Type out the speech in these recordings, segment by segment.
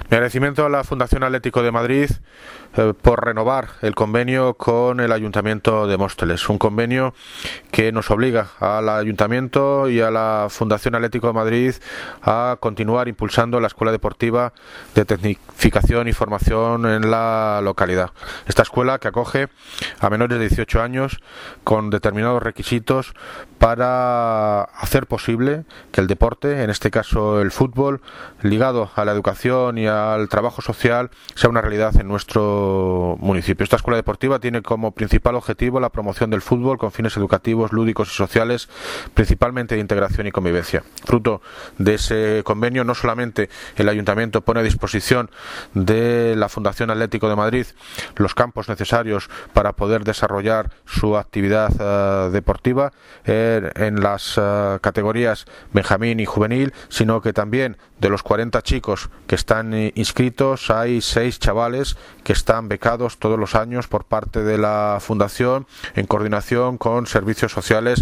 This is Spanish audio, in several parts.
Mi agradecimiento a la Fundación Atlético de Madrid por renovar el convenio con el Ayuntamiento de Móstoles, un convenio que nos obliga al Ayuntamiento y a la Fundación Atlético de Madrid a continuar impulsando la escuela deportiva de tecnificación y formación en la localidad. Esta escuela que acoge a menores de 18 años con determinados requisitos para hacer posible que el deporte, en este caso el fútbol, ligado a la educación y al trabajo social, sea una realidad en nuestro municipio. Esta escuela deportiva tiene como principal objetivo la promoción del fútbol con fines educativos, lúdicos y sociales, principalmente de integración y convivencia. Fruto de ese convenio, no solamente el Ayuntamiento pone a disposición de la Fundación Atlético de Madrid los campos necesarios para poder desarrollar su actividad deportiva en las categorías Benjamín y Juvenil, sino que también de los 40 chicos que están inscritos hay 6 chavales que están becados todos los años por parte de la Fundación en coordinación con servicios sociales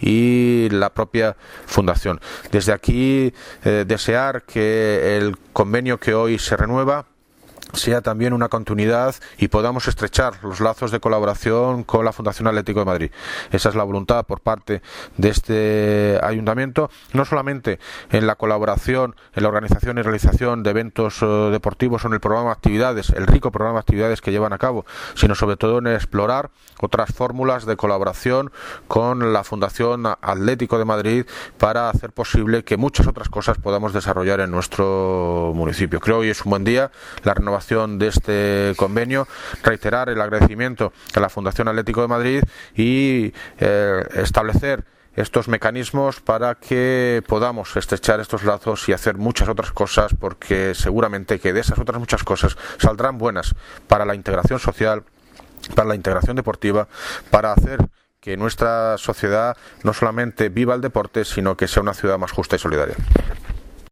y la propia Fundación. Desde aquí desear que el convenio que hoy se renueva sea también una continuidad y podamos estrechar los lazos de colaboración con la Fundación Atlético de Madrid. Esa es la voluntad por parte de este Ayuntamiento, no solamente en la colaboración, en la organización y realización de eventos deportivos o en el programa de actividades, el rico programa de actividades que llevan a cabo, sino sobre todo en explorar otras fórmulas de colaboración con la Fundación Atlético de Madrid para hacer posible que muchas otras cosas podamos desarrollar en nuestro municipio. Creo que hoy es un buen día, la renovación de este convenio, reiterar el agradecimiento a la Fundación Atlético de Madrid y establecer estos mecanismos para que podamos estrechar estos lazos y hacer muchas otras cosas, porque seguramente que de esas otras muchas cosas saldrán buenas para la integración social, para la integración deportiva, para hacer que nuestra sociedad no solamente viva el deporte, sino que sea una ciudad más justa y solidaria.